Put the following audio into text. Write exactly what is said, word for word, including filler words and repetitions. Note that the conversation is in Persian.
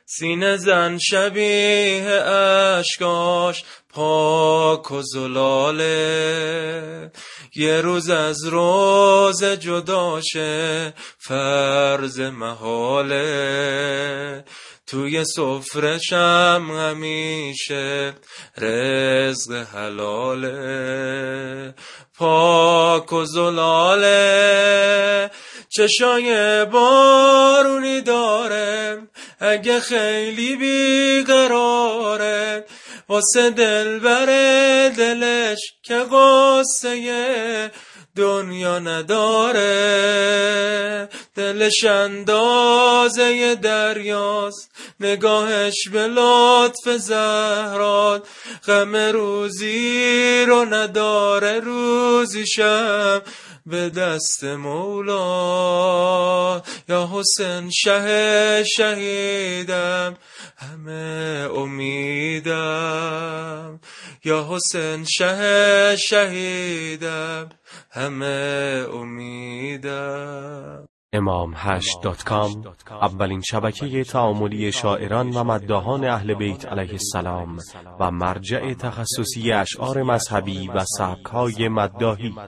سینه زن شبیه اشکاش پاک و زلاله، یه روز از روز جداشه فرض محاله، توی سفرشم همیشه رزق حلاله، پاک و زلاله، چشای بارونی داره، اگه خیلی بیقراره، واسه دل بره دلش که قصه دنیا نداره، دلش اندازه دریاست، نگاهش به لطف زهرات، غم روزی رو نداره، روزیشم به دست مولا. یا حسین شه شهیدم همه امیدم، یا حسین شه شهیدم همه امیدم. امام هشت دات کام اولین شبکه تعاملی شاعران و مداحان اهل بیت علیه السلام و مرجع تخصصی اشعار مذهبی و سبک‌های مداحی.